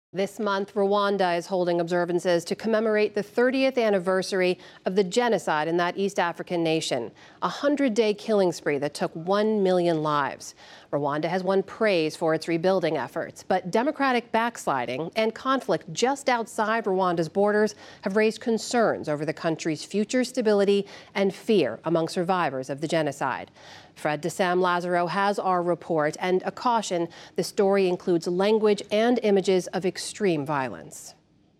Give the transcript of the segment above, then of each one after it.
This month, Rwanda is holding observances to commemorate the 30th anniversary of the genocide in that East African nation, a 100-day killing spree that took 1 million lives. Rwanda has won praise for its rebuilding efforts, but democratic backsliding and conflict just outside Rwanda's borders have raised concerns over the country's future stability and fear among survivors of the genocide. Fred de Sam Lazaro has our report and a caution: the story includes language and images of extreme violence.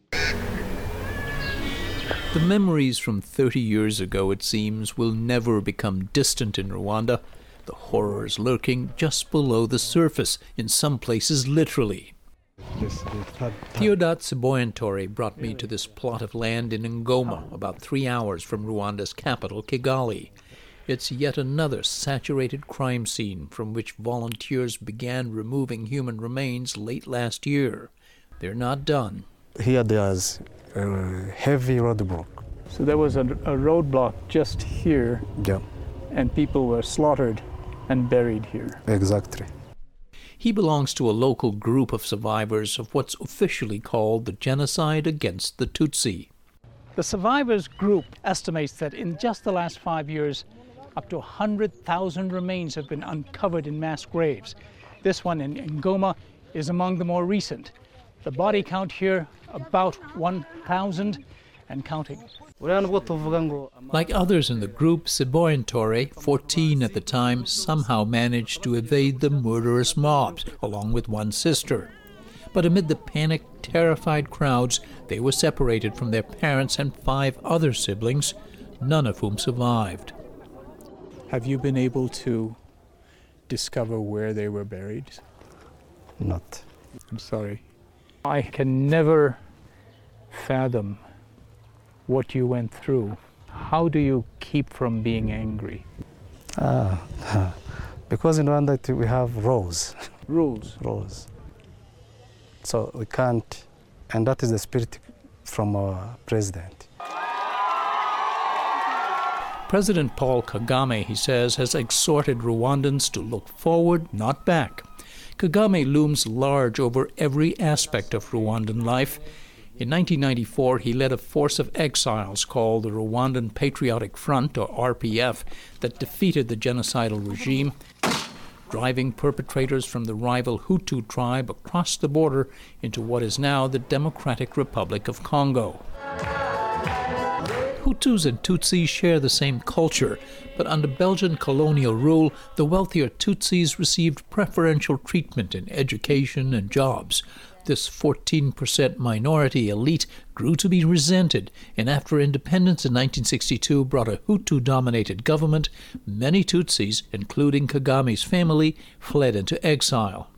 The memories from 30 years ago, it seems, will never become distant in Rwanda. The horrors lurking just below the surface, in some places literally. Theodat Seboyantore brought me to this plot of land in Ngoma, about 3 hours from Rwanda's capital, Kigali. It's yet another saturated crime scene from which volunteers began removing human remains late last year. They're not done. Here there's a heavy roadblock. So there was a roadblock just here, Yeah, and people were slaughtered and buried here. exactly. He belongs to a local group of survivors of what's officially called the genocide against the Tutsi. The survivors group estimates that in just the last 5 years, up to 100,000 remains have been uncovered in mass graves. This one in Ngoma is among the more recent. The body count here, about 1,000 and counting. Like others in the group, Seboyantore, 14 at the time, somehow managed to evade the murderous mobs, along with one sister. But amid the panicked, terrified crowds, they were separated from their parents and 5 other siblings, none of whom survived. Have you been able to discover where they were buried? Not. I'm sorry. I can never fathom what you went through. How do you keep from being angry? Because in Rwanda we have rules. Rules. So we can't, and that is the spirit from our president. President Paul Kagame, he says, has exhorted Rwandans to look forward, not back. Kagame looms large over every aspect of Rwandan life. In 1994, he led a force of exiles called the Rwandan Patriotic Front, or RPF, that defeated the genocidal regime, driving perpetrators from the rival Hutu tribe across the border into what is now the Democratic Republic of Congo. Hutus and Tutsis share the same culture, but under Belgian colonial rule, the wealthier Tutsis received preferential treatment in education and jobs. This 14% minority elite grew to be resented, and after independence in 1962 brought a Hutu-dominated government, many Tutsis, including Kagame's family, fled into exile.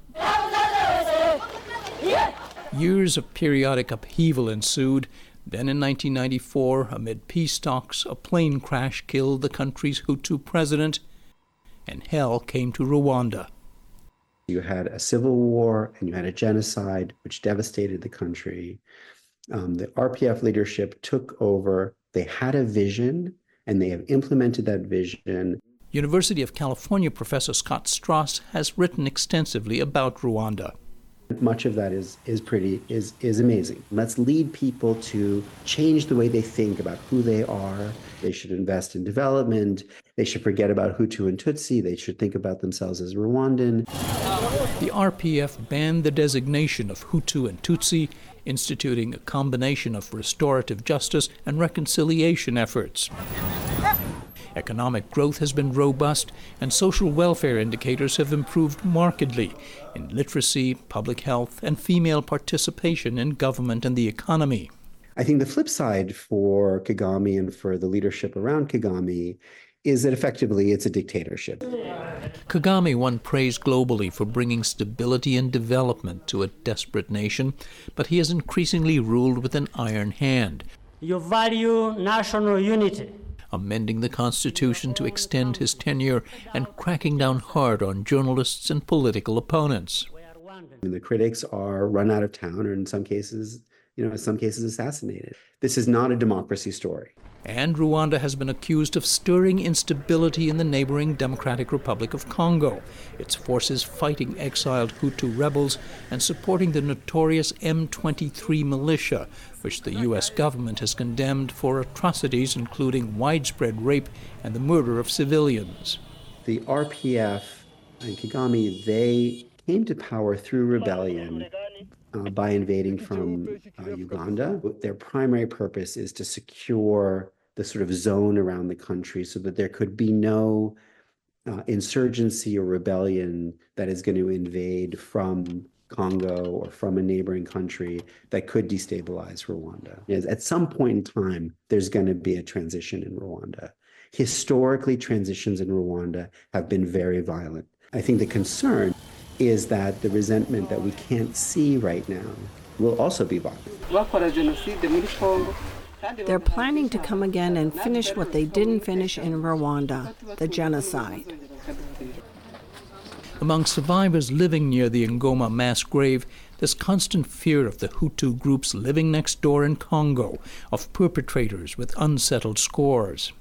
Years of periodic upheaval ensued. Then in 1994, amid peace talks, a plane crash killed the country's Hutu president, and hell came to Rwanda. You had a civil war and you had a genocide which devastated the country. The RPF leadership took over. They had a vision and they have implemented that vision. University of California professor Scott Strass has written extensively about Rwanda. Much of that is amazing. Let's lead people to change the way they think about who they are. They should invest in development. They should forget about Hutu and Tutsi. They should think about themselves as Rwandan. The RPF banned the designation of Hutu and Tutsi, instituting a combination of restorative justice and reconciliation efforts. Economic growth has been robust, and social welfare indicators have improved markedly in literacy, public health, and female participation in government and the economy. I think the flip side for Kagame and for the leadership around Kagame is that effectively it's a dictatorship. Kagame won praise globally for bringing stability and development to a desperate nation, but he has increasingly ruled with an iron hand. You value national unity, amending the Constitution to extend his tenure and cracking down hard on journalists and political opponents. And the critics are run out of town or in some cases assassinated. This is not a democracy story. And Rwanda has been accused of stirring instability in the neighboring Democratic Republic of Congo, its forces fighting exiled Hutu rebels and supporting the notorious M23 militia, which the U.S. government has condemned for atrocities including widespread rape and the murder of civilians. The RPF and Kagame, they came to power through rebellion by invading from Uganda. Their primary purpose is to secure the sort of zone around the country so that there could be no insurgency or rebellion that is going to invade from Congo or from a neighboring country that could destabilize Rwanda. At some point in time, there's going to be a transition in Rwanda. Historically, transitions in Rwanda have been very violent. I think the concern is that the resentment that we can't see right now will also be violent. They're planning to come again and finish what they didn't finish in Rwanda, the genocide. Among survivors living near the Ngoma mass grave, there's constant fear of the Hutu groups living next door in Congo, of perpetrators with unsettled scores.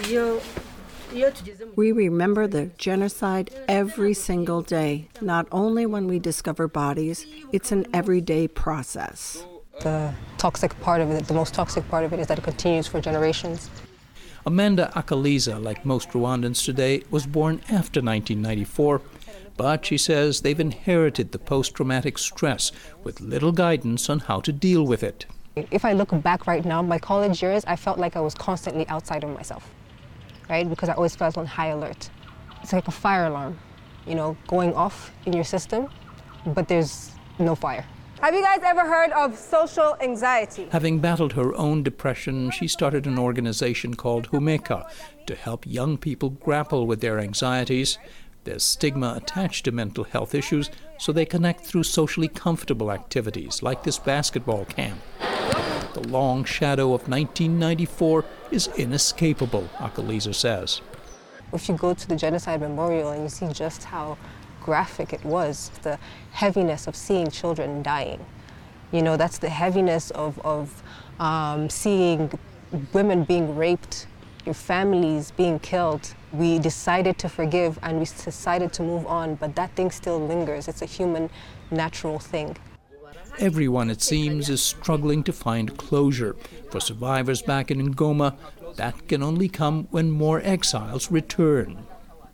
We remember the genocide every single day, not only when we discover bodies, it's an everyday process. The toxic part of it, the most toxic part of it, is that it continues for generations. Amanda Akaliza, like most Rwandans today, was born after 1994, but she says they've inherited the post-traumatic stress with little guidance on how to deal with it. If I look back right now, my college years, I felt like I was constantly outside of myself, right? Because I always felt on high alert. It's like a fire alarm, going off in your system, but there's no fire. Have you guys ever heard of social anxiety? Having battled her own depression, she started an organization called Humeka to help young people grapple with their anxieties. There's stigma attached to mental health issues, so they connect through socially comfortable activities like this basketball camp. The long shadow of 1994 is inescapable, Akaliza says. If you go to the Genocide Memorial and you see just how graphic it was, the heaviness of seeing children dying. That's the heaviness of seeing women being raped, your families being killed. We decided to forgive and we decided to move on, but that thing still lingers. It's a human, natural thing. Everyone, it seems, is struggling to find closure. For survivors back in Ngoma, that can only come when more exiles return.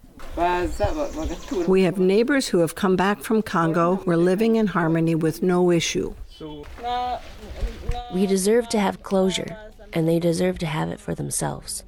We have neighbors who have come back from Congo. We're living in harmony with no issue. We deserve to have closure, and they deserve to have it for themselves.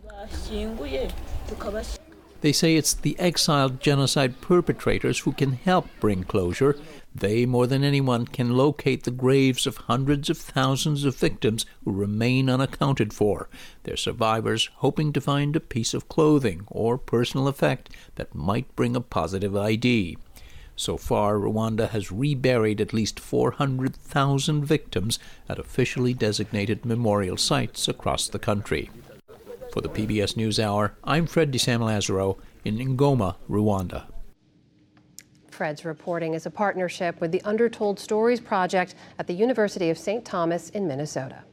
They say it's the exiled genocide perpetrators who can help bring closure. They, more than anyone, can locate the graves of hundreds of thousands of victims who remain unaccounted for, their survivors hoping to find a piece of clothing or personal effect that might bring a positive ID. So far, Rwanda has reburied at least 400,000 victims at officially designated memorial sites across the country. For the PBS NewsHour, I'm Fred de Sam Lazaro in Ngoma, Rwanda. Fred's reporting is a partnership with the Undertold Stories Project at the University of St. Thomas in Minnesota.